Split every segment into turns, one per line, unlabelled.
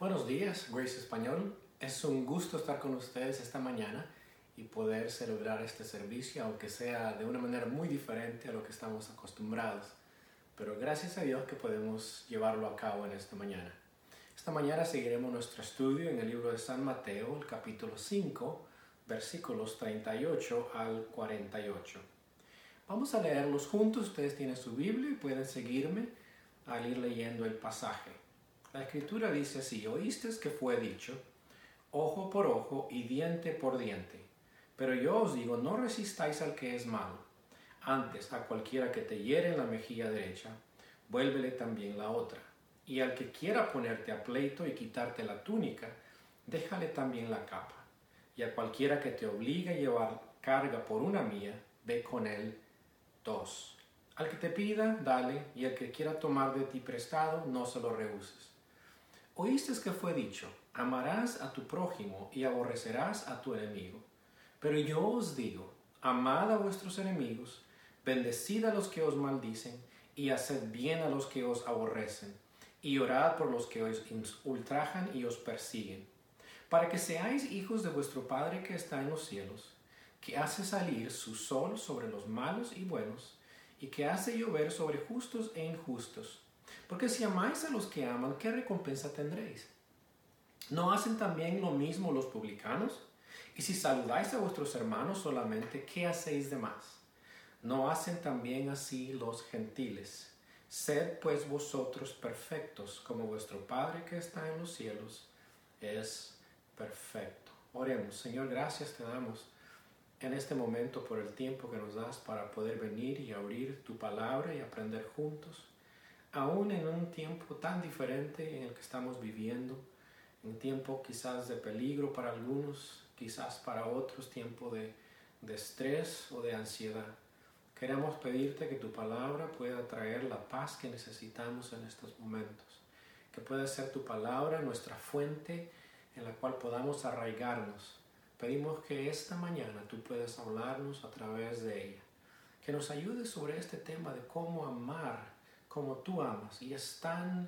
Buenos días, Grace Español. Es un gusto estar con ustedes esta mañana y poder celebrar este servicio, aunque sea de una manera muy diferente a lo que estamos acostumbrados. Pero gracias a Dios que podemos llevarlo a cabo en esta mañana. Esta mañana seguiremos nuestro estudio en el libro de San Mateo, el capítulo 5, versículos 38 al 48. Vamos a leerlos juntos. Ustedes tienen su Biblia y pueden seguirme al ir leyendo el pasaje. La Escritura dice así: oísteis que fue dicho, ojo por ojo y diente por diente. Pero yo os digo, no resistáis al que es malo. Antes, a cualquiera que te hiere en la mejilla derecha, vuélvele también la otra. Y al que quiera ponerte a pleito y quitarte la túnica, déjale también la capa. Y a cualquiera que te obligue a llevar carga por una mía, ve con él 2. Al que te pida, dale, y al que quiera tomar de ti prestado, no se lo rehuses. Oísteis que fue dicho, amarás a tu prójimo y aborrecerás a tu enemigo. Pero yo os digo, amad a vuestros enemigos, bendecid a los que os maldicen, y haced bien a los que os aborrecen, y orad por los que os ultrajan y os persiguen, para que seáis hijos de vuestro Padre que está en los cielos, que hace salir su sol sobre los malos y buenos, y que hace llover sobre justos e injustos. Porque si amáis a los que aman, ¿qué recompensa tendréis? ¿No hacen también lo mismo los publicanos? Y si saludáis a vuestros hermanos solamente, ¿qué hacéis de más? ¿No hacen también así los gentiles? Sed pues vosotros perfectos, como vuestro Padre que está en los cielos es perfecto. Oremos. Señor, gracias te damos en este momento por el tiempo que nos das para poder venir y abrir tu palabra y aprender juntos. Aún en un tiempo tan diferente en el que estamos viviendo, un tiempo quizás de peligro para algunos, quizás para otros tiempo de estrés o de ansiedad. Queremos pedirte que tu palabra pueda traer la paz que necesitamos en estos momentos, que pueda ser tu palabra nuestra fuente en la cual podamos arraigarnos. Pedimos que esta mañana tú puedas hablarnos a través de ella, que nos ayudes sobre este tema de cómo amar como tú amas, y es tan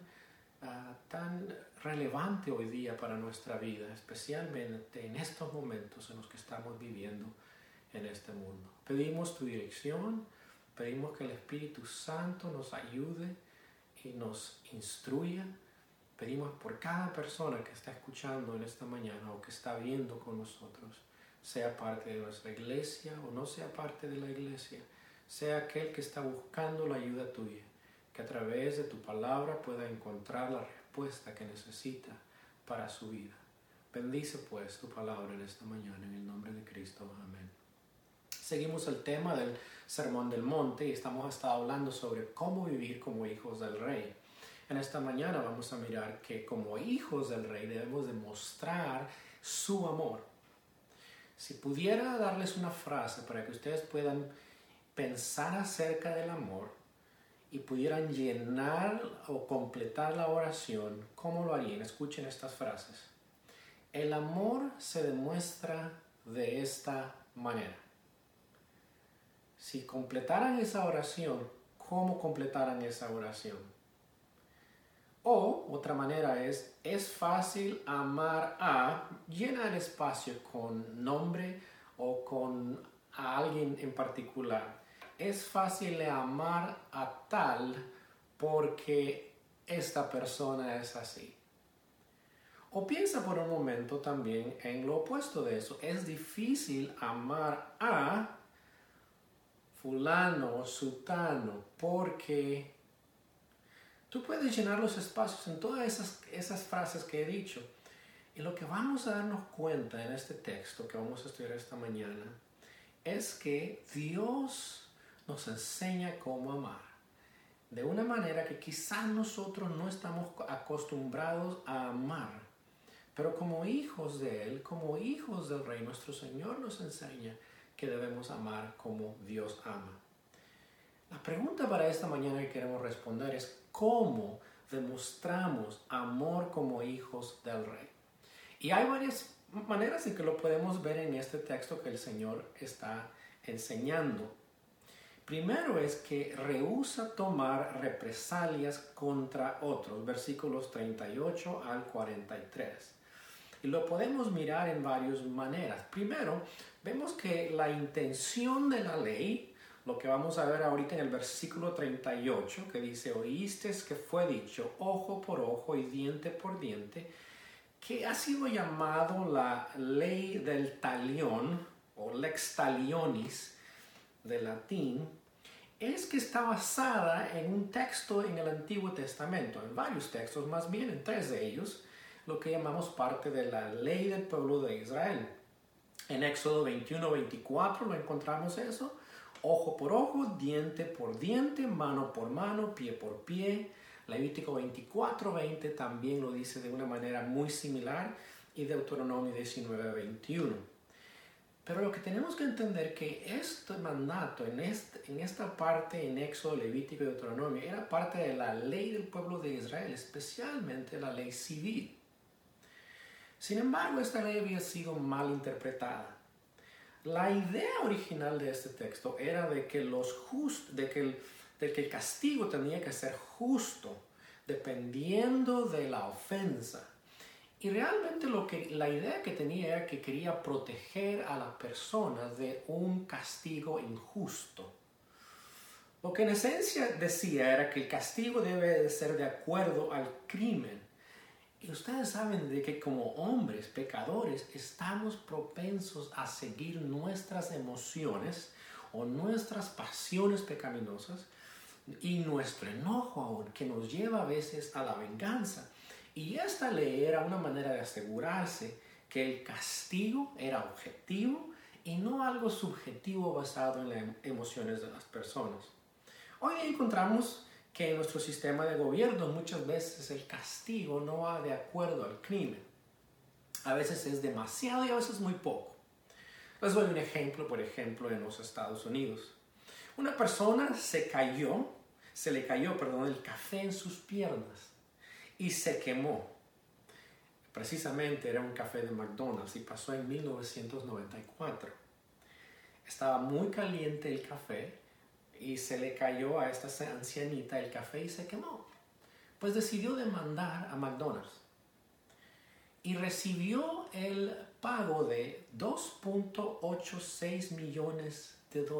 relevante hoy día para nuestra vida, especialmente en estos momentos en los que estamos viviendo en este mundo. Pedimos tu dirección, pedimos que el Espíritu Santo nos ayude y nos instruya. Pedimos por cada persona que está escuchando en esta mañana o que está viendo con nosotros, sea parte de nuestra iglesia o no sea parte de la iglesia, sea aquel que está buscando la ayuda tuya, que a través de tu palabra pueda encontrar la respuesta que necesita para su vida. Bendice pues tu palabra en esta mañana, en el nombre de Cristo. Amén. Seguimos el tema del Sermón del Monte y estamos estado hablando sobre cómo vivir como hijos del Rey. En esta mañana vamos a mirar que como hijos del Rey debemos demostrar su amor. Si pudiera darles una frase para que ustedes puedan pensar acerca del amor y pudieran llenar o completar la oración, ¿cómo lo harían? Escuchen estas frases. El amor se demuestra de esta manera. Si completaran esa oración, ¿cómo completaran esa oración? O otra manera es fácil amar a, llena el espacio con nombre o con a alguien en particular. Es fácil amar a tal porque esta persona es así. O piensa por un momento también en lo opuesto de eso. Es difícil amar a fulano o sutano porque tú puedes llenar los espacios en todas esas frases que he dicho. Y lo que vamos a darnos cuenta en este texto que vamos a estudiar esta mañana es que Dios nos enseña cómo amar de una manera que quizás nosotros no estamos acostumbrados a amar, pero como hijos de Él, como hijos del Rey, nuestro Señor nos enseña que debemos amar como Dios ama. La pregunta para esta mañana que queremos responder es ¿cómo demostramos amor como hijos del Rey? Y hay varias maneras en que lo podemos ver en este texto que el Señor está enseñando. Primero es que rehúsa tomar represalias contra otros, versículos 38 al 43. Y lo podemos mirar en varias maneras. Primero, vemos que la intención de la ley, lo que vamos a ver ahorita en el versículo 38, que dice, oíste que fue dicho, ojo por ojo y diente por diente, que ha sido llamado la ley del talión, o lex talionis, de latín, es que está basada en un texto en el Antiguo Testamento, en varios textos, más bien en 3 de ellos, lo que llamamos parte de la ley del pueblo de Israel. En Éxodo 21-24 lo encontramos eso, ojo por ojo, diente por diente, mano por mano, pie por pie. Levítico 24-20 también lo dice de una manera muy similar y Deuteronomio 19-21. Pero lo que tenemos que entender que este mandato en esta parte en Éxodo, Levítico y Deuteronomio era parte de la ley del pueblo de Israel, especialmente la ley civil. Sin embargo, esta ley había sido mal interpretada. La idea original de este texto era de que el castigo tenía que ser justo, dependiendo de la ofensa. Y realmente la idea que tenía era que quería proteger a la persona de un castigo injusto. Lo que en esencia decía era que el castigo debe de ser de acuerdo al crimen. Y ustedes saben de que como hombres pecadores estamos propensos a seguir nuestras emociones o nuestras pasiones pecaminosas y nuestro enojo aún, que nos lleva a veces a la venganza. Y esta ley era una manera de asegurarse que el castigo era objetivo y no algo subjetivo basado en las emociones de las personas. Hoy encontramos que en nuestro sistema de gobierno muchas veces el castigo no va de acuerdo al crimen. A veces es demasiado y a veces muy poco. Les doy un ejemplo, por ejemplo, en los Estados Unidos. Una persona se le cayó el café en sus piernas y se quemó. Precisamente era un café de McDonald's y pasó en 1994. Estaba muy caliente el café y se le cayó a esta ancianita el café y se quemó. Pues decidió demandar a McDonald's y recibió el pago de $2.86 millones.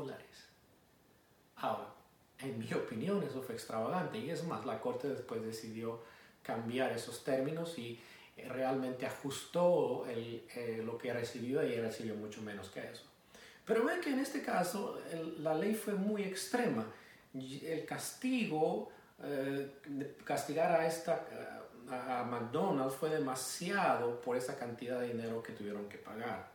Ahora, en mi opinión eso fue extravagante y es más, la corte después decidió cambiar esos términos y realmente ajustó lo que recibió y recibió mucho menos que eso. Pero ven que en este caso la ley fue muy extrema. El castigo, castigar a McDonald's fue demasiado por esa cantidad de dinero que tuvieron que pagar.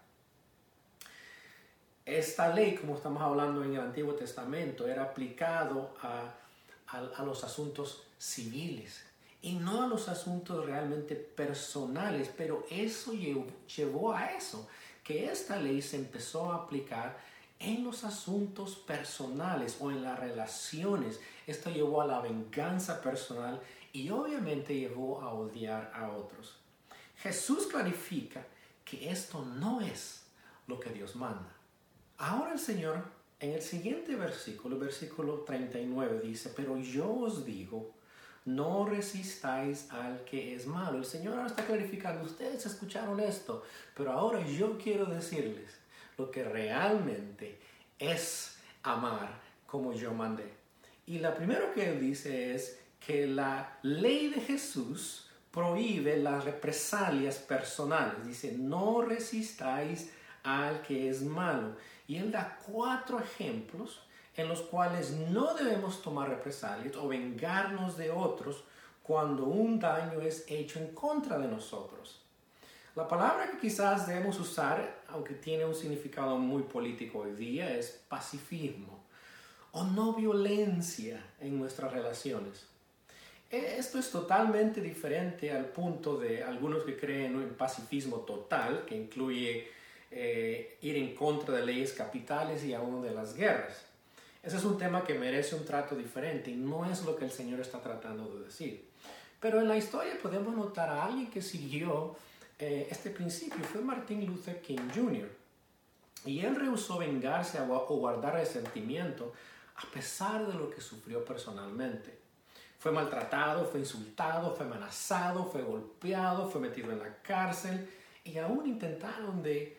Esta ley, como estamos hablando en el Antiguo Testamento, era aplicado a los asuntos civiles y no a los asuntos realmente personales, pero eso llevó a eso, que esta ley se empezó a aplicar en los asuntos personales o en las relaciones. Esto llevó a la venganza personal y obviamente llevó a odiar a otros. Jesús clarifica que esto no es lo que Dios manda. Ahora el Señor, en el siguiente versículo, versículo 39, dice, pero yo os digo, no resistáis al que es malo. El Señor ahora está clarificando, ustedes escucharon esto, pero ahora yo quiero decirles lo que realmente es amar como yo mandé. Y lo primero que Él dice es que la ley de Jesús prohíbe las represalias personales. Dice, no resistáis al que es malo. Y Él da 4 ejemplos en los cuales no debemos tomar represalias o vengarnos de otros cuando un daño es hecho en contra de nosotros. La palabra que quizás debemos usar, aunque tiene un significado muy político hoy día, es pacifismo o no violencia en nuestras relaciones. Esto es totalmente diferente al punto de algunos que creen en pacifismo total, que incluye ir en contra de leyes capitales y aún de las guerras. Ese es un tema que merece un trato diferente y no es lo que el Señor está tratando de decir. Pero en la historia podemos notar a alguien que siguió este principio. Fue Martin Luther King Jr. Y él rehusó vengarse o guardar resentimiento a pesar de lo que sufrió personalmente. Fue maltratado, fue insultado, fue amenazado, fue golpeado, fue metido en la cárcel y aún intentaron de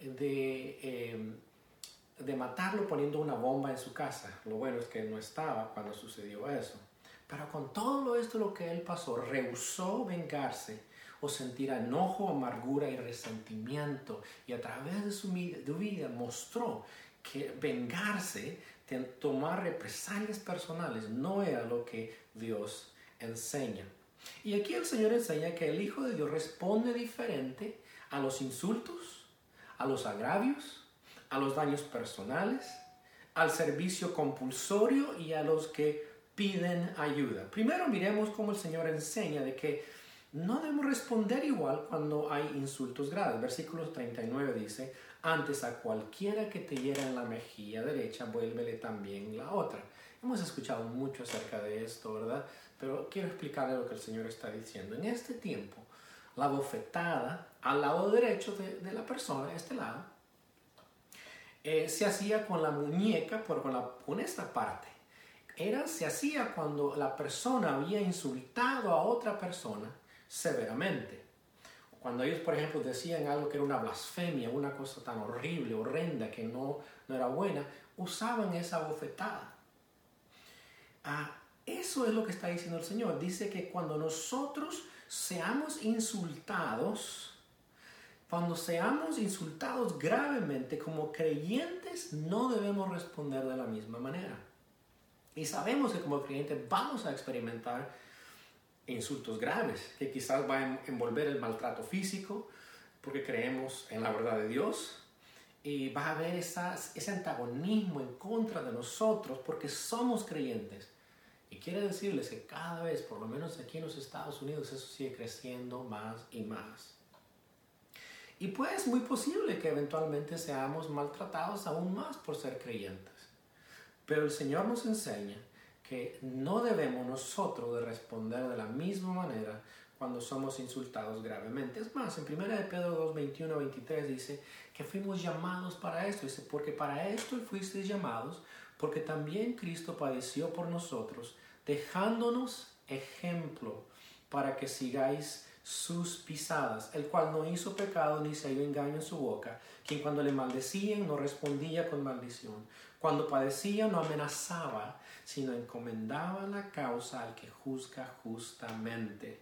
matarlo poniendo una bomba en su casa. Lo bueno es que él no estaba cuando sucedió eso. Pero con todo esto lo que él pasó, rehusó vengarse o sentir enojo, amargura y resentimiento. Y a través de su vida mostró que vengarse, tomar represalias personales, no era lo que Dios enseña. Y aquí el Señor enseña que el Hijo de Dios responde diferente a los insultos, a los agravios, a los daños personales, al servicio compulsorio y a los que piden ayuda. Primero miremos cómo el Señor enseña de que no debemos responder igual cuando hay insultos graves. Versículo 39 dice, antes a cualquiera que te hiera en la mejilla derecha, vuélvele también la otra. Hemos escuchado mucho acerca de esto, ¿verdad? Pero quiero explicarle lo que el Señor está diciendo. En este tiempo, la bofetada al lado derecho de la persona, este lado, se hacía con la muñeca, pero con esta parte. Se hacía cuando la persona había insultado a otra persona severamente. Cuando ellos, por ejemplo, decían algo que era una blasfemia, una cosa tan horrible, horrenda, que no era buena, usaban esa bofetada. Eso es lo que está diciendo el Señor. Dice que cuando nosotros seamos insultados, gravemente como creyentes, no debemos responder de la misma manera. Y sabemos que como creyentes vamos a experimentar insultos graves, que quizás va a envolver el maltrato físico, porque creemos en la verdad de Dios, y va a haber ese antagonismo en contra de nosotros, porque somos creyentes. Y quiero decirles que cada vez, por lo menos aquí en los Estados Unidos, eso sigue creciendo más y más. Y pues muy posible que eventualmente seamos maltratados aún más por ser creyentes. Pero el Señor nos enseña que no debemos nosotros de responder de la misma manera cuando somos insultados gravemente. Es más, en 1 Pedro 2, 21, 23 dice que fuimos llamados para esto. Dice, porque para esto fuisteis llamados, porque también Cristo padeció por nosotros, dejándonos ejemplo para que sigáis sus pisadas, el cual no hizo pecado ni se halló engaño en su boca, quien cuando le maldecían no respondía con maldición, cuando padecía no amenazaba, sino encomendaba la causa al que juzga justamente.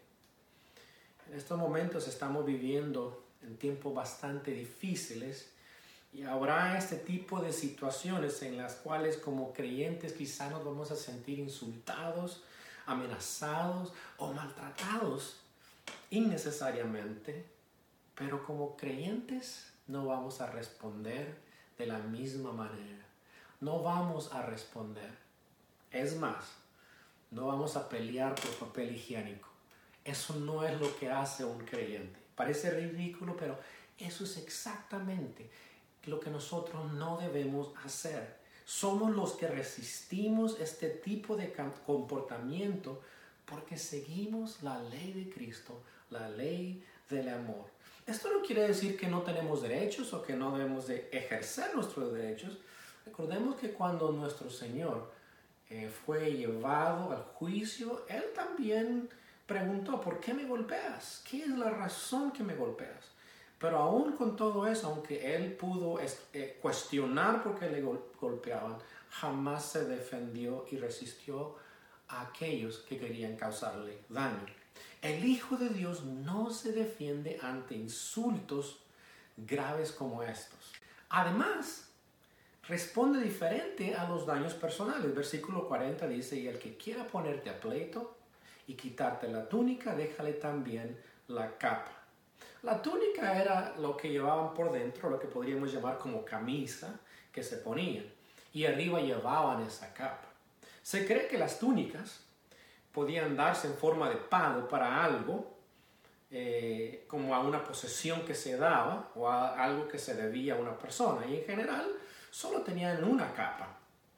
En estos momentos estamos viviendo en tiempos bastante difíciles y habrá este tipo de situaciones en las cuales como creyentes quizá nos vamos a sentir insultados, amenazados o maltratados innecesariamente, pero como creyentes no vamos a responder de la misma manera. No vamos a responder. Es más, no vamos a pelear por papel higiénico. Eso no es lo que hace un creyente. Parece ridículo, pero eso es exactamente lo que nosotros no debemos hacer. Somos los que resistimos este tipo de comportamiento porque seguimos la ley de Cristo, la ley del amor. Esto no quiere decir que no tenemos derechos o que no debemos de ejercer nuestros derechos. Recordemos que cuando nuestro Señor fue llevado al juicio, Él también preguntó, ¿por qué me golpeas? ¿Qué es la razón que me golpeas? Pero aún con todo eso, aunque Él pudo cuestionar por qué le golpeaban, jamás se defendió y resistió a aquellos que querían causarle daño. El Hijo de Dios no se defiende ante insultos graves como estos. Además, responde diferente a los daños personales. Versículo 40 dice, y el que quiera ponerte a pleito y quitarte la túnica, déjale también la capa. La túnica era lo que llevaban por dentro, lo que podríamos llamar como camisa que se ponían, y arriba llevaban esa capa. Se cree que las túnicas podían darse en forma de pago para algo, como a una posesión que se daba o a algo que se debía a una persona, y en general solo tenían una capa.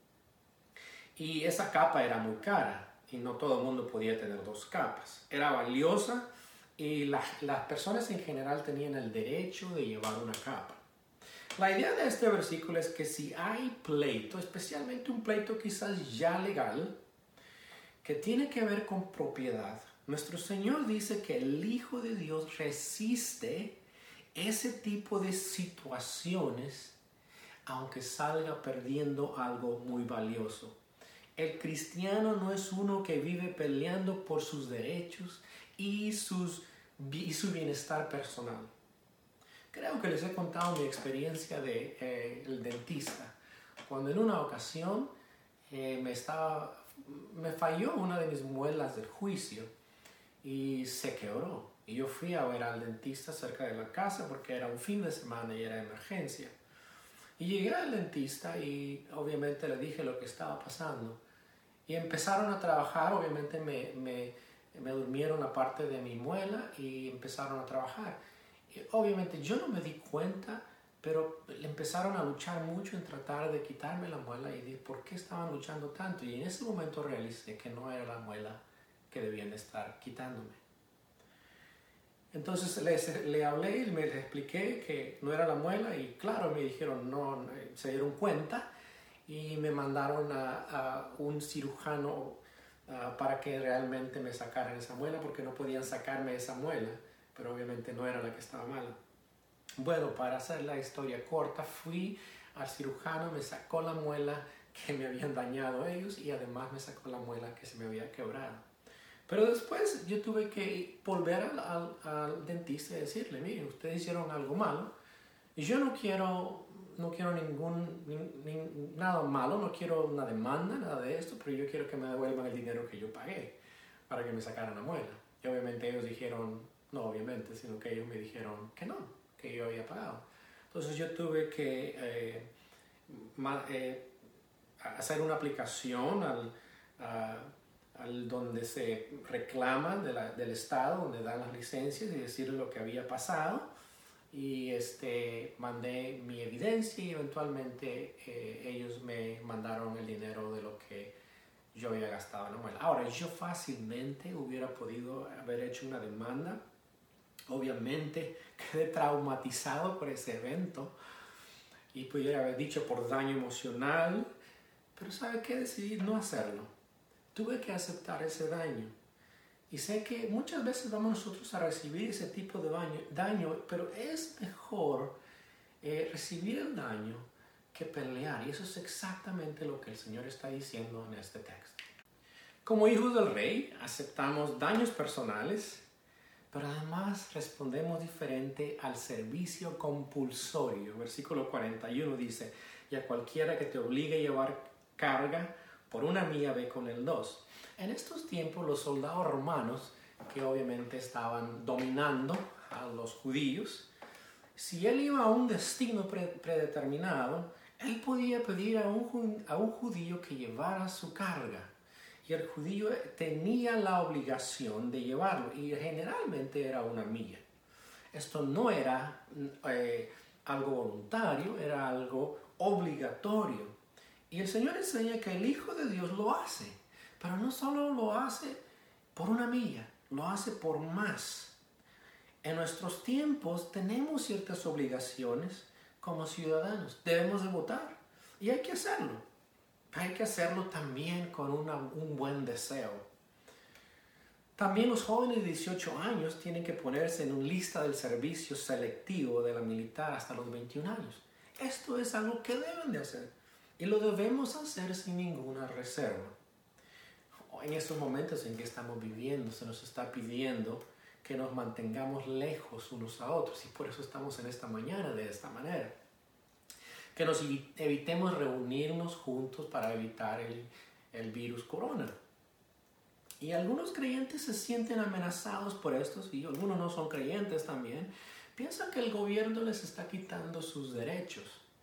Y esa capa era muy cara y no todo el mundo podía tener dos capas. Era valiosa y las personas en general tenían el derecho de llevar una capa. La idea de este versículo es que si hay pleito, especialmente un pleito quizás ya legal, que tiene que ver con propiedad, nuestro Señor dice que el Hijo de Dios resiste ese tipo de situaciones aunque salga perdiendo algo muy valioso. El cristiano no es uno que vive peleando por sus derechos y su bienestar personal. Creo que les he contado mi experiencia de el dentista. Cuando en una ocasión me falló una de mis muelas del juicio y se quebró. Y yo fui a ver al dentista cerca de la casa porque era un fin de semana y era emergencia. Y llegué al dentista y obviamente le dije lo que estaba pasando. Y empezaron a trabajar, obviamente me durmieron la parte de mi muela y empezaron a trabajar. Y obviamente yo no me di cuenta, pero empezaron a luchar mucho en tratar de quitarme la muela y dije, ¿por qué estaban luchando tanto? Y en ese momento realicé que no era la muela que debían estar quitándome. Entonces le hablé y les expliqué que no era la muela y claro, me dijeron, no, se dieron cuenta y me mandaron a un cirujano para que realmente me sacaran esa muela porque no podían sacarme esa muela, pero obviamente no era la que estaba mala. Bueno, para hacer la historia corta, fui al cirujano, me sacó la muela que me habían dañado ellos y además me sacó la muela que se me había quebrado. Pero después yo tuve que volver al dentista y decirle, mire, ustedes hicieron algo malo y yo no quiero nada malo, no quiero una demanda, nada de esto, pero yo quiero que me devuelvan el dinero que yo pagué para que me sacaran la muela. Y obviamente ellos dijeron, no obviamente, sino que ellos me dijeron que no, que yo había pagado. Entonces yo tuve que hacer una aplicación al donde se reclama del Estado, donde dan las licencias y decirle lo que había pasado. Y mandé mi evidencia y eventualmente ellos me mandaron el dinero de lo que yo había gastado en la muela. Ahora, yo fácilmente hubiera podido haber hecho una demanda. Obviamente quedé traumatizado por ese evento y pudiera haber dicho por daño emocional, pero ¿sabe qué? Decidí no hacerlo. Tuve que aceptar ese daño. Y sé que muchas veces vamos nosotros a recibir ese tipo de daño, pero es mejor recibir el daño que pelear. Y eso es exactamente lo que el Señor está diciendo en este texto. Como hijos del Rey, aceptamos daños personales, pero además respondemos diferente al servicio compulsorio. Versículo 41 dice, y a cualquiera que te obligue a llevar carga, por una milla ve con el 2. En estos tiempos los soldados romanos, que obviamente estaban dominando a los judíos, si él iba a un destino predeterminado, él podía pedir a un judío que llevara su carga. Y el judío tenía la obligación de llevarlo, y generalmente era una milla. Esto no era algo voluntario, era algo obligatorio. Y el Señor enseña que el Hijo de Dios lo hace, pero no solo lo hace por una milla, lo hace por más. En nuestros tiempos tenemos ciertas obligaciones como ciudadanos, debemos de votar y hay que hacerlo. Hay que hacerlo también con un buen deseo. También los jóvenes de 18 años tienen que ponerse en una lista del servicio selectivo de la militar hasta los 21 años. Esto es algo que deben de hacer. Y lo debemos hacer sin ninguna reserva. En estos momentos en que estamos viviendo, se nos está pidiendo que nos mantengamos lejos unos a otros. Y por eso estamos en esta mañana de esta manera. Que nos evitemos reunirnos juntos para evitar el virus corona. Y algunos creyentes se sienten amenazados por esto, y algunos no son creyentes también. Piensan que el gobierno les está quitando sus derechos.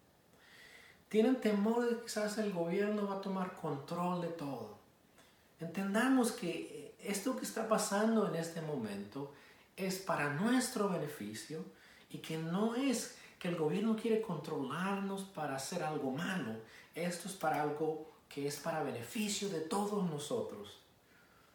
Tienen temor de que quizás el gobierno va a tomar control de todo. Entendamos que esto que está pasando en este momento es para nuestro beneficio y que no es que el gobierno quiere controlarnos para hacer algo malo. Esto es para algo que es para beneficio de todos nosotros.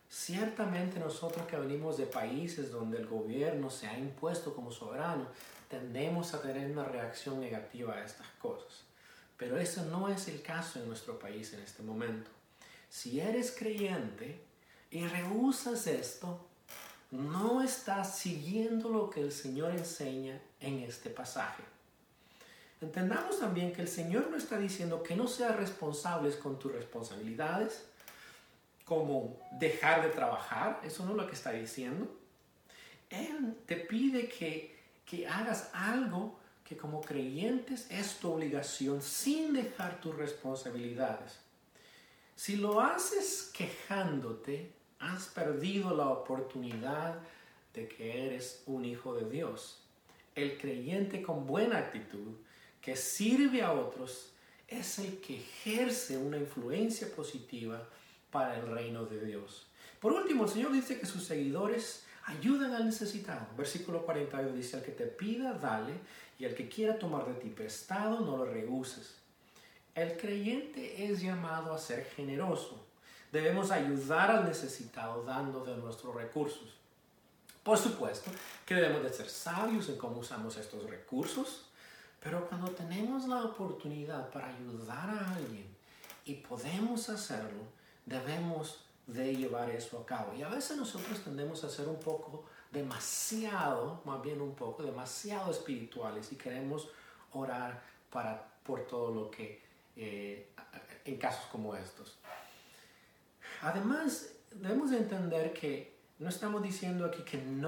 Ciertamente nosotros que venimos de países donde el gobierno se ha impuesto como soberano, tendemos a tener una reacción negativa a estas cosas. Pero eso no es el caso en nuestro país en este momento. Si eres creyente y rehusas esto, no estás siguiendo lo que el Señor enseña en este pasaje. Entendamos también que el Señor no está diciendo que no seas responsables con tus responsabilidades, como dejar de trabajar, eso no es lo que está diciendo. Él te pide que hagas algo que como creyentes es tu obligación sin dejar tus responsabilidades. Si lo haces quejándote, has perdido la oportunidad de que eres un hijo de Dios. El creyente con buena actitud, que sirve a otros, es el que ejerce una influencia positiva para el reino de Dios. Por último, el Señor dice que sus seguidores ayudan al necesitado. Versículo 42 dice: al que te pida, dale, y al que quiera tomar de ti prestado, no lo rehuses. El creyente es llamado a ser generoso. Debemos ayudar al necesitado dando de nuestros recursos. Por supuesto que debemos de ser sabios en cómo usamos estos recursos, pero cuando tenemos la oportunidad para ayudar a alguien y podemos hacerlo, debemos de llevar eso a cabo. Y a veces nosotros tendemos a ser un poco demasiado espirituales y queremos orar por todo lo que en casos como estos. Además, debemos de entender que no estamos diciendo aquí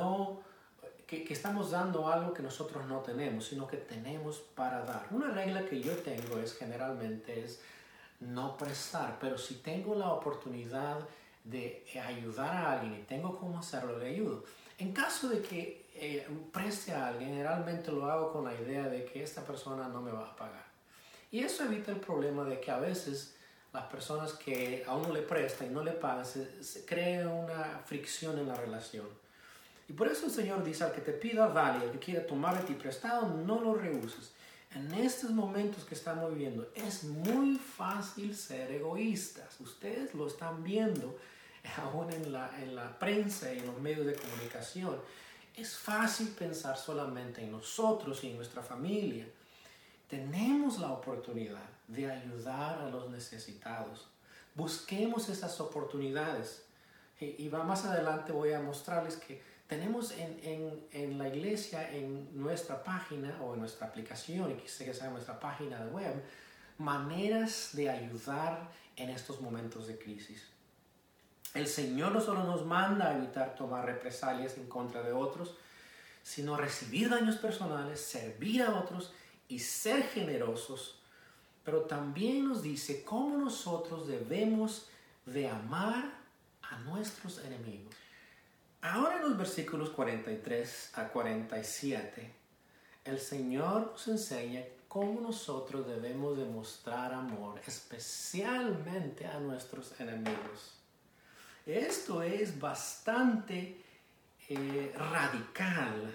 que estamos dando algo que nosotros no tenemos, sino que tenemos para dar. Una regla que yo tengo generalmente es no prestar, pero si tengo la oportunidad de ayudar a alguien y tengo cómo hacerlo, le ayudo. En caso de que preste a alguien, generalmente lo hago con la idea de que esta persona no me va a pagar. Y eso evita el problema de que a veces las personas que a uno le prestan y no le pagan, se crea una fricción en la relación. Y por eso el Señor dice: al que te pida, dale, al que quiera tomar de ti prestado, no lo rehuses. En estos momentos que estamos viviendo, es muy fácil ser egoístas. Ustedes lo están viendo aún en la prensa y en los medios de comunicación. Es fácil pensar solamente en nosotros y en nuestra familia. Tenemos la oportunidad de ayudar a los necesitados. Busquemos esas oportunidades. Y más adelante voy a mostrarles que tenemos en la iglesia, en nuestra página o en nuestra aplicación, y quise que sea en nuestra página de web, maneras de ayudar en estos momentos de crisis. El Señor no solo nos manda a evitar tomar represalias en contra de otros, sino recibir daños personales, servir a otros y ser generosos, pero también nos dice cómo nosotros debemos de amar a nuestros enemigos. Ahora en los versículos 43 a 47, el Señor nos enseña cómo nosotros debemos demostrar amor, especialmente a nuestros enemigos. Esto es bastante radical.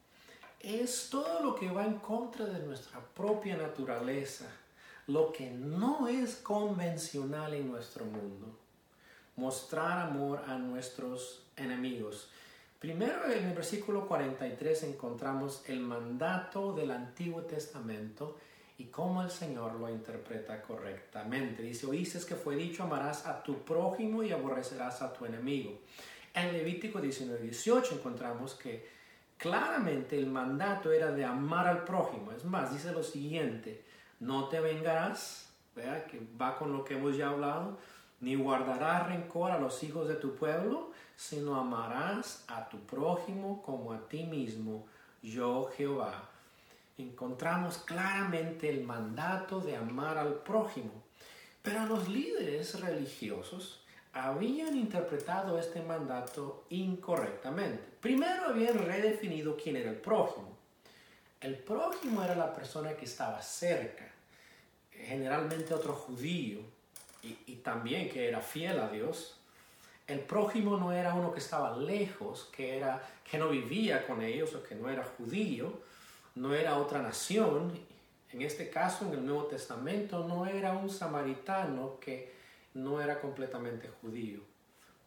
Es todo lo que va en contra de nuestra propia naturaleza, lo que no es convencional en nuestro mundo. Mostrar amor a nuestros enemigos. Primero, en el versículo 43 encontramos el mandato del Antiguo Testamento y cómo el Señor lo interpreta correctamente. Dice: oíste que fue dicho: amarás a tu prójimo y aborrecerás a tu enemigo. En Levítico 19:18 encontramos que claramente el mandato era de amar al prójimo. Es más, dice lo siguiente: no te vengarás, ¿verdad? Que va con lo que hemos ya hablado, ni guardarás rencor a los hijos de tu pueblo, sino amarás a tu prójimo como a ti mismo, yo Jehová. Encontramos claramente el mandato de amar al prójimo. Pero los líderes religiosos habían interpretado este mandato incorrectamente. Primero habían redefinido quién era el prójimo. El prójimo era la persona que estaba cerca, generalmente otro judío, y también que era fiel a Dios. El prójimo no era uno que estaba lejos, que no vivía con ellos o que no era judío, no era otra nación. En este caso, en el Nuevo Testamento, no era un samaritano que no era completamente judío.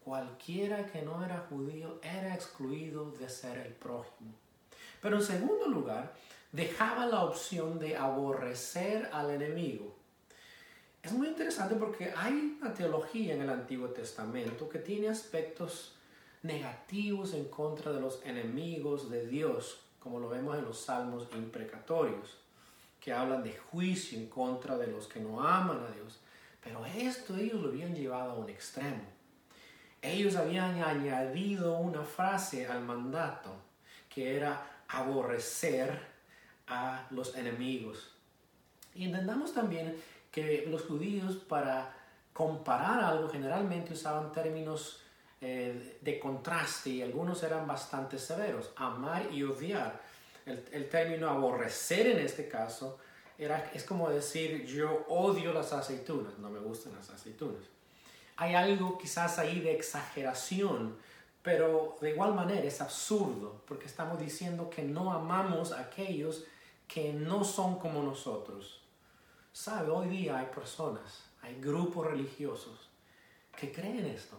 cualquiera que no era judío era excluido de ser el prójimo. Pero en segundo lugar, dejaba la opción de aborrecer al enemigo. Es muy interesante porque hay una teología en el Antiguo Testamento que tiene aspectos negativos en contra de los enemigos de Dios, como lo vemos en los salmos imprecatorios, que hablan de juicio en contra de los que no aman a Dios. Pero esto ellos lo habían llevado a un extremo. Ellos habían añadido una frase al mandato, que era aborrecer a los enemigos. Y entendamos también que los judíos, para comparar algo, generalmente usaban términos de contraste, y algunos eran bastante severos: amar y odiar. El término aborrecer en este caso es como decir: yo odio las aceitunas, no me gustan las aceitunas. Hay algo quizás ahí de exageración, pero de igual manera es absurdo, porque estamos diciendo que no amamos a aquellos que no son como nosotros. ¿Sabe? Hoy día hay personas, hay grupos religiosos que creen esto.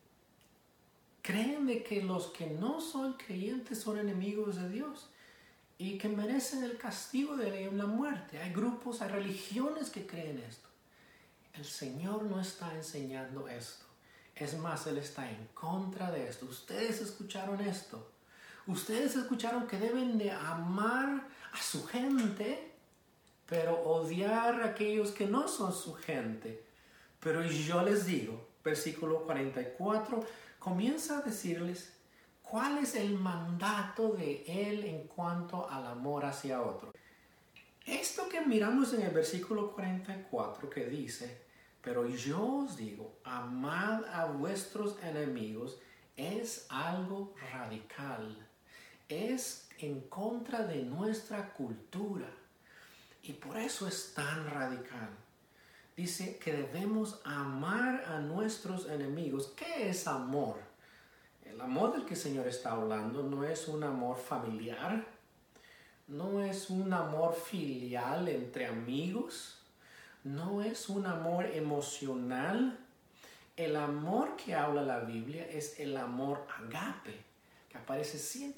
Creen de que los que no son creyentes son enemigos de Dios y que merecen el castigo de la muerte. Hay grupos, hay religiones que creen esto. El Señor no está enseñando esto. Es más, Él está en contra de esto. Ustedes escucharon esto. Ustedes escucharon que deben de amar a su gente, pero odiar a aquellos que no son su gente. Pero yo les digo, versículo 44, comienza a decirles cuál es el mandato de Él en cuanto al amor hacia otro. Esto que miramos en el versículo 44 que dice: pero yo os digo, amad a vuestros enemigos, es algo radical. Es en contra de nuestra cultura. Y por eso es tan radical. Dice que debemos amar a nuestros enemigos. ¿Qué es amor? El amor del que el Señor está hablando no es un amor familiar, no es un amor filial entre amigos, no es un amor emocional. El amor que habla la Biblia es el amor agape, que aparece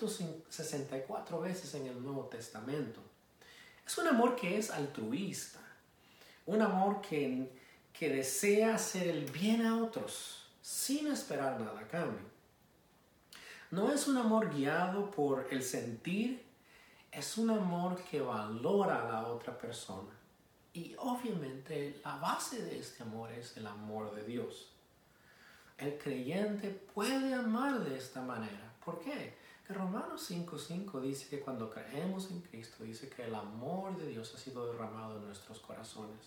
164 veces en el Nuevo Testamento. Es un amor que es altruista, un amor que desea hacer el bien a otros sin esperar nada a cambio. No es un amor guiado por el sentir, es un amor que valora a la otra persona. Y obviamente la base de este amor es el amor de Dios. El creyente puede amar de esta manera. ¿Por qué? Que Romanos 5:5 dice que cuando creemos en Cristo, dice que el amor de Dios ha sido derramado en nuestros corazones.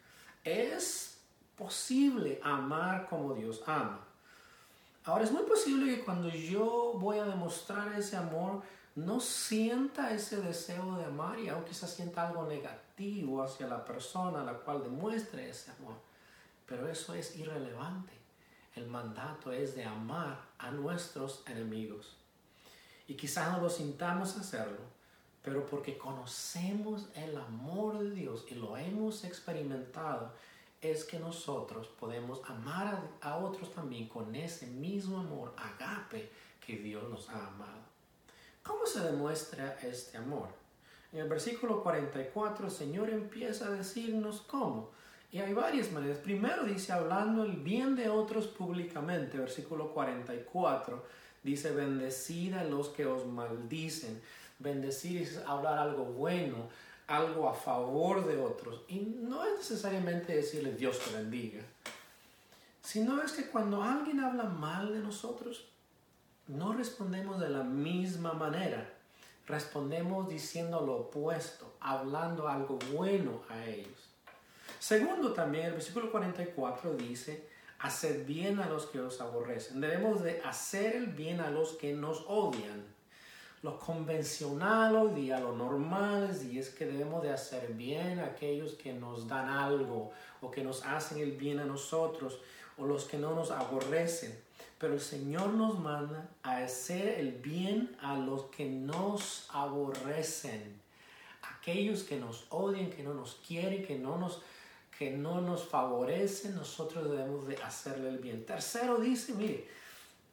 Es posible amar como Dios ama. Ahora, es muy posible que cuando yo voy a demostrar ese amor, no sienta ese deseo de amar, y aún quizás sienta algo negativo hacia la persona a la cual demuestre ese amor. Pero eso es irrelevante. El mandato es de amar a nuestros enemigos. Y quizás no lo sintamos hacerlo, pero porque conocemos el amor de Dios y lo hemos experimentado, es que nosotros podemos amar a otros también con ese mismo amor agape que Dios nos ha amado. ¿Cómo se demuestra este amor? En el versículo 44 el Señor empieza a decirnos cómo. Y hay varias maneras. Primero dice, hablando el bien de otros públicamente. Versículo 44 dice: bendecid a los que os maldicen. Bendecir es hablar algo bueno, algo a favor de otros. Y no es necesariamente decirle Dios te bendiga, sino es que cuando alguien habla mal de nosotros, no respondemos de la misma manera. Respondemos diciendo lo opuesto, hablando algo bueno a ellos. Segundo, también el versículo 44 dice: haced bien a los que os aborrecen. Debemos de hacer el bien a los que nos odian. Lo convencional hoy día, lo normal es que debemos de hacer bien a aquellos que nos dan algo o que nos hacen el bien a nosotros, o los que no nos aborrecen. Pero el Señor nos manda a hacer el bien a los que nos aborrecen. Aquellos que nos odian, que no nos quieren, que no nos favorecen, nosotros debemos de hacerle el bien. Tercero dice, mire,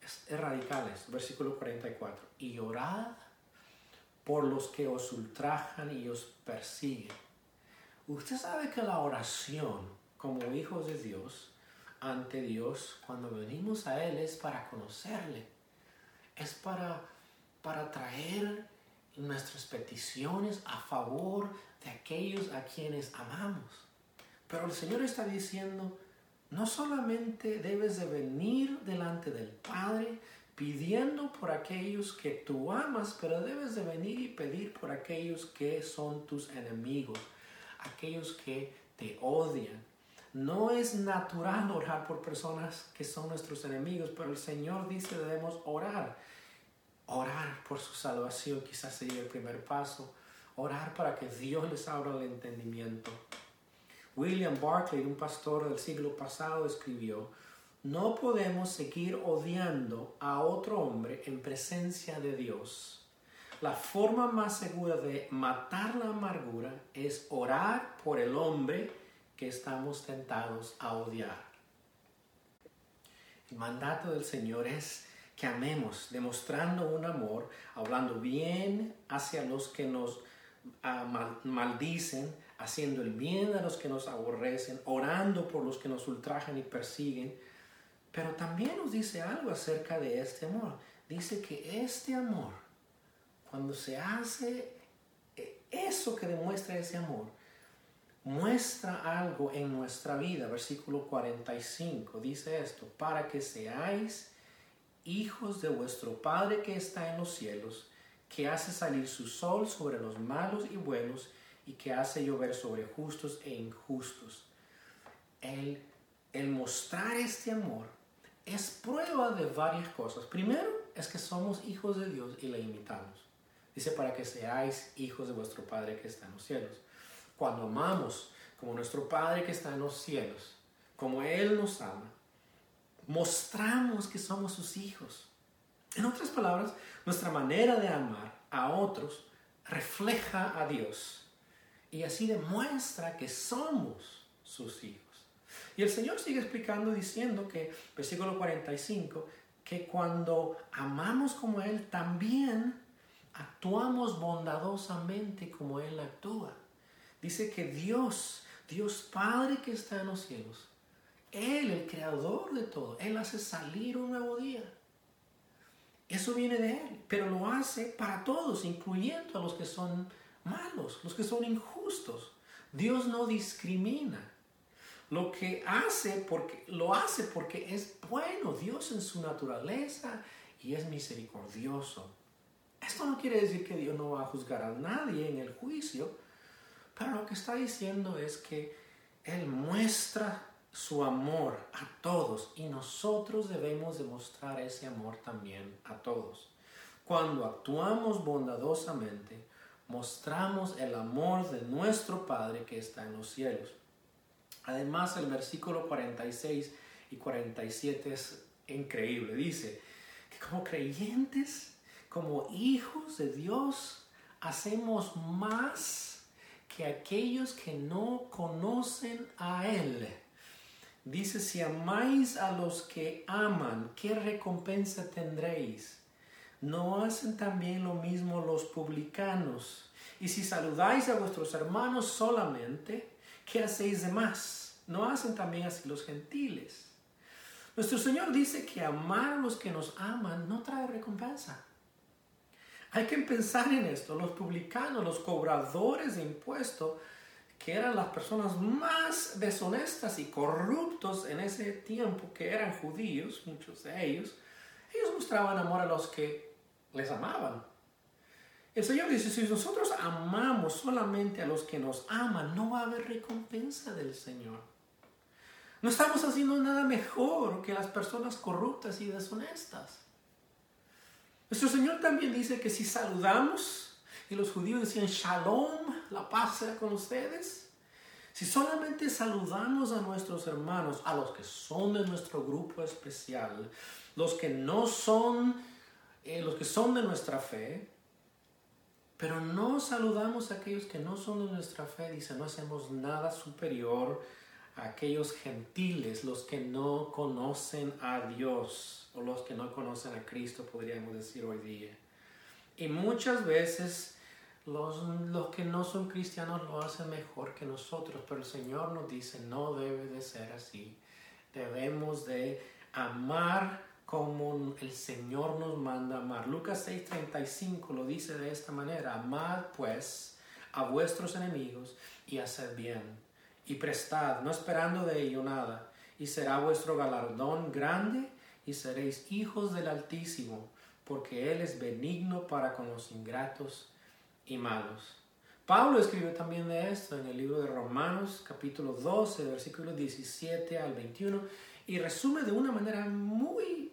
es radical esto, versículo 44. Y orad por los que os ultrajan y os persiguen. Usted sabe que la oración como hijos de Dios, ante Dios, cuando venimos a Él es para conocerle. Es para traer nuestras peticiones a favor de aquellos a quienes amamos. Pero el Señor está diciendo, no solamente debes de venir delante del Padre pidiendo por aquellos que tú amas, pero debes de venir y pedir por aquellos que son tus enemigos, aquellos que te odian. No es natural orar por personas que son nuestros enemigos, pero el Señor dice que debemos orar. Orar por su salvación quizás sería el primer paso. Orar para que Dios les abra el entendimiento. William Barclay, un pastor del siglo pasado, escribió: no podemos seguir odiando a otro hombre en presencia de Dios. La forma más segura de matar la amargura es orar por el hombre que estamos tentados a odiar. El mandato del Señor es que amemos, demostrando un amor, hablando bien hacia los que nos maldicen, haciendo el bien a los que nos aborrecen, orando por los que nos ultrajan y persiguen. Pero también nos dice algo acerca de este amor. Dice que este amor, cuando se hace eso que demuestra ese amor, muestra algo en nuestra vida. Versículo 45 dice esto: para que seáis hijos de vuestro Padre que está en los cielos, que hace salir su sol sobre los malos y buenos, y que hace llover sobre justos e injustos. El mostrar este amor es prueba de varias cosas. Primero, es que somos hijos de Dios y le imitamos. Dice, para que seáis hijos de vuestro Padre que está en los cielos. Cuando amamos como nuestro Padre que está en los cielos, como Él nos ama, mostramos que somos sus hijos. En otras palabras, nuestra manera de amar a otros refleja a Dios y así demuestra que somos sus hijos. Y el Señor sigue explicando diciendo que, versículo 45, que cuando amamos como Él, también actuamos bondadosamente como Él actúa. Dice que Dios Padre que está en los cielos, Él, el creador de todo, Él hace salir un nuevo día. Eso viene de Él, pero lo hace para todos, incluyendo a los que son malos, los que son injustos. Dios no discrimina. Lo hace porque es bueno. Dios en su naturaleza y es misericordioso. Esto no quiere decir que Dios no va a juzgar a nadie en el juicio, pero lo que está diciendo es que Él muestra su amor a todos y nosotros debemos demostrar ese amor también a todos. Cuando actuamos bondadosamente, mostramos el amor de nuestro Padre que está en los cielos. Además, el versículo 46 y 47 es increíble. Dice que como creyentes, como hijos de Dios, hacemos más que aquellos que no conocen a Él. Dice, si amáis a los que aman, ¿qué recompensa tendréis? ¿No hacen también lo mismo los publicanos? Y si saludáis a vuestros hermanos solamente, ¿qué hacéis de más? ¿No hacen también así los gentiles? Nuestro Señor dice que amar a los que nos aman no trae recompensa. Hay que pensar en esto. Los publicanos, los cobradores de impuestos, que eran las personas más deshonestas y corruptos en ese tiempo, que eran judíos, muchos de ellos mostraban amor a los que les amaban. El Señor dice, si nosotros amamos solamente a los que nos aman, no va a haber recompensa del Señor. No estamos haciendo nada mejor que las personas corruptas y deshonestas. Nuestro Señor también dice que si saludamos, y los judíos decían, Shalom, la paz sea con ustedes. Si solamente saludamos a nuestros hermanos, a los que son de nuestro grupo especial, los que son de nuestra fe, pero no saludamos a aquellos que no son de nuestra fe, dice, no hacemos nada superior a aquellos gentiles, los que no conocen a Dios o los que no conocen a Cristo, podríamos decir hoy día. Y muchas veces los que no son cristianos lo hacen mejor que nosotros, pero el Señor nos dice, no debe de ser así. Debemos de amar como el Señor nos manda amar. Lucas 6:35 lo dice de esta manera: amad pues a vuestros enemigos y haced bien, y prestad, no esperando de ello nada, y será vuestro galardón grande, y seréis hijos del Altísimo, porque Él es benigno para con los ingratos y malos. Pablo escribió también de esto en el libro de Romanos, capítulo 12, versículos 17 al 21, y resume de una manera muy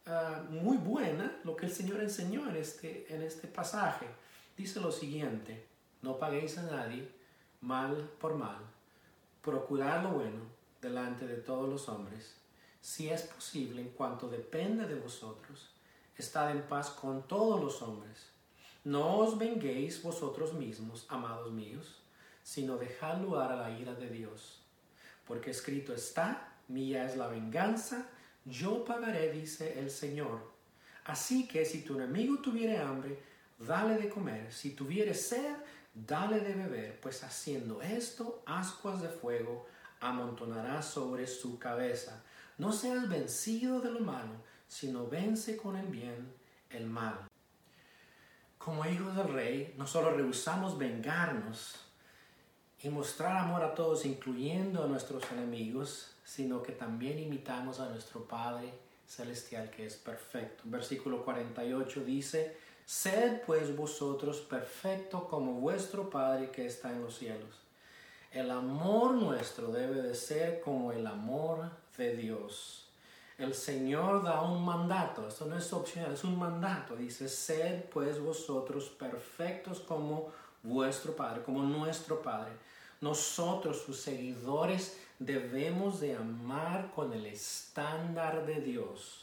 buena lo que el Señor enseñó en este pasaje. Dice lo siguiente: no paguéis a nadie mal por mal, procurad lo bueno delante de todos los hombres. Si es posible, en cuanto dependa de vosotros, estad en paz con todos los hombres. No os venguéis vosotros mismos, amados míos, sino dejad lugar a la ira de Dios. Porque escrito está: mía es la venganza, yo pagaré, dice el Señor. Así que si tu enemigo tuviere hambre, dale de comer; si tuviere sed, dale de beber, pues haciendo esto, ascuas de fuego amontonarás sobre su cabeza. No seas vencido de lo malo, sino vence con el bien el mal. Como hijos del Rey, no solo rehusamos vengarnos y mostrar amor a todos, incluyendo a nuestros enemigos, sino que también imitamos a nuestro Padre Celestial, que es perfecto. Versículo 48 dice: sed pues vosotros perfectos como vuestro Padre que está en los cielos. El amor nuestro debe de ser como el amor de Dios. El Señor da un mandato, esto no es opcional, es un mandato. Dice: sed pues vosotros perfectos como vuestro Padre, como nuestro Padre. Nosotros, sus seguidores, debemos de amar con el estándar de Dios.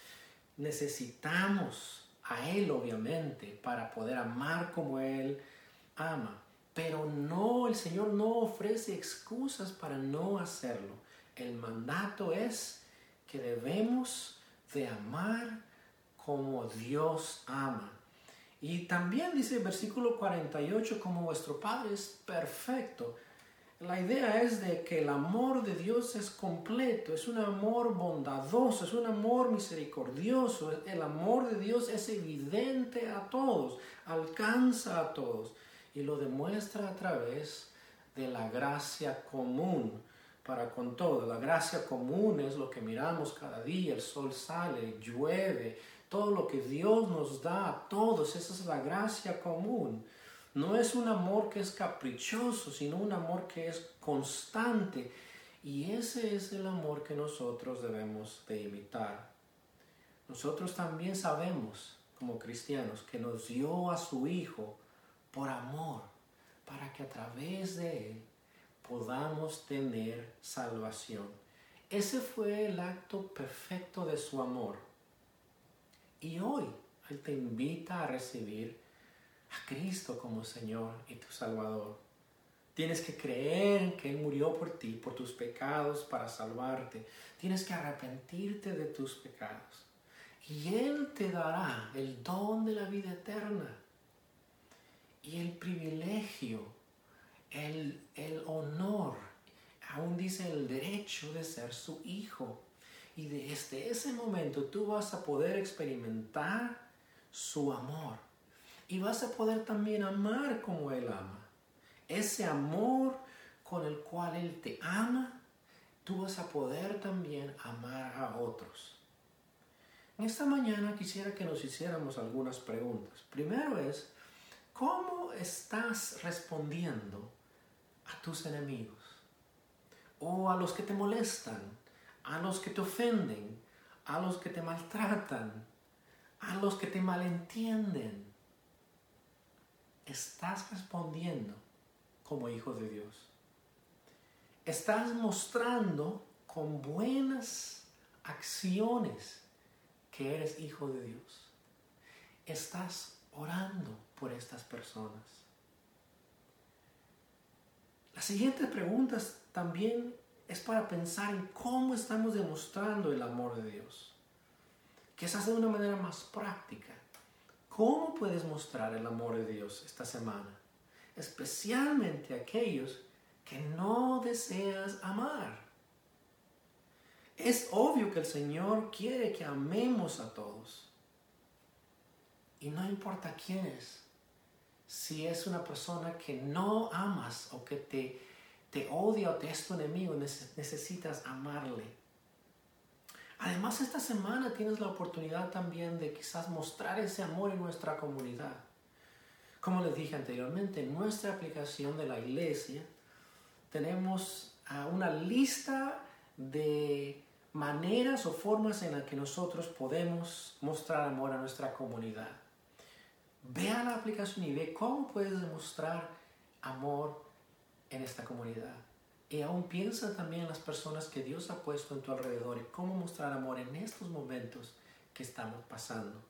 Necesitamos a Él, obviamente, para poder amar como Él ama. Pero no, el Señor no ofrece excusas para no hacerlo. El mandato es que debemos de amar como Dios ama. Y también dice el versículo 48, como vuestro Padre es perfecto. La idea es de que el amor de Dios es completo, es un amor bondadoso, es un amor misericordioso. El amor de Dios es evidente a todos, alcanza a todos y lo demuestra a través de la gracia común para con todos. La gracia común es lo que miramos cada día: el sol sale, llueve, todo lo que Dios nos da a todos, esa es la gracia común. No es un amor que es caprichoso, sino un amor que es constante. Y ese es el amor que nosotros debemos de imitar. Nosotros también sabemos, como cristianos, que nos dio a su Hijo por amor, para que a través de Él podamos tener salvación. Ese fue el acto perfecto de su amor. Y hoy Él te invita a recibir a Cristo como Señor y tu Salvador. Tienes que creer en que Él murió por ti, por tus pecados, para salvarte. Tienes que arrepentirte de tus pecados. Y Él te dará el don de la vida eterna y el privilegio, el honor, aún dice el derecho de ser su hijo. Y desde ese momento tú vas a poder experimentar su amor. Y vas a poder también amar como Él ama. Ese amor con el cual Él te ama, tú vas a poder también amar a otros. En esta mañana quisiera que nos hiciéramos algunas preguntas. Primero es: ¿cómo estás respondiendo a tus enemigos? O a los que te molestan, a los que te ofenden, a los que te maltratan, a los que te malentienden. ¿Estás respondiendo como hijo de Dios? ¿Estás mostrando con buenas acciones que eres hijo de Dios? ¿Estás orando por estas personas? Las siguientes preguntas también es para pensar en cómo estamos demostrando el amor de Dios. Quizás de una manera más práctica. ¿Cómo puedes mostrar el amor de Dios esta semana? Especialmente aquellos que no deseas amar. Es obvio que el Señor quiere que amemos a todos. Y no importa quién es. Si es una persona que no amas o que te odia o te es tu enemigo, necesitas amarle. Además, esta semana tienes la oportunidad también de quizás mostrar ese amor en nuestra comunidad. Como les dije anteriormente, en nuestra aplicación de la iglesia tenemos una lista de maneras o formas en las que nosotros podemos mostrar amor a nuestra comunidad. Ve a la aplicación y ve cómo puedes demostrar amor en esta comunidad. Y aún piensa también en las personas que Dios ha puesto en tu alrededor y cómo mostrar amor en estos momentos que estamos pasando.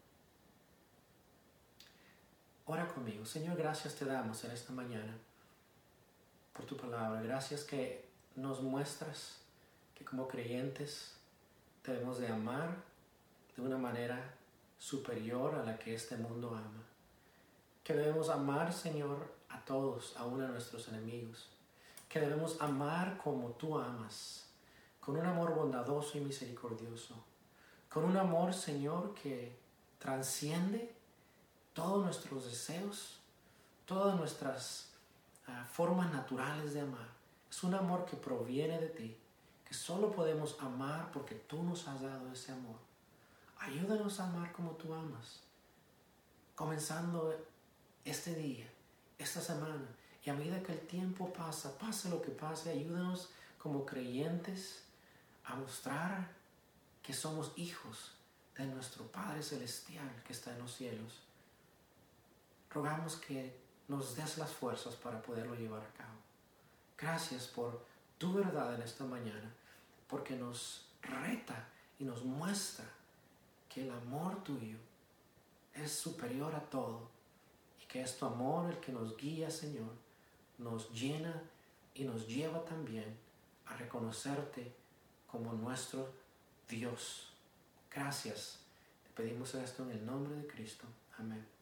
Ora conmigo. Señor, gracias te damos en esta mañana por tu palabra. Gracias que nos muestras que como creyentes debemos de amar de una manera superior a la que este mundo ama. Que debemos amar, Señor, a todos, aún a nuestros enemigos. Que debemos amar como tú amas, con un amor bondadoso y misericordioso. Con un amor, Señor, que transciende todos nuestros deseos, todas nuestras formas naturales de amar. Es un amor que proviene de ti, que solo podemos amar porque tú nos has dado ese amor. Ayúdanos a amar como tú amas, comenzando este día, esta semana, y a medida que el tiempo pasa, pase lo que pase, ayúdanos como creyentes a mostrar que somos hijos de nuestro Padre Celestial que está en los cielos. Rogamos que nos des las fuerzas para poderlo llevar a cabo. Gracias por tu verdad en esta mañana, porque nos reta y nos muestra que el amor tuyo es superior a todo y que es tu amor el que nos guía, Señor, nos llena y nos lleva también a reconocerte como nuestro Dios. Gracias. Te pedimos esto en el nombre de Cristo. Amén.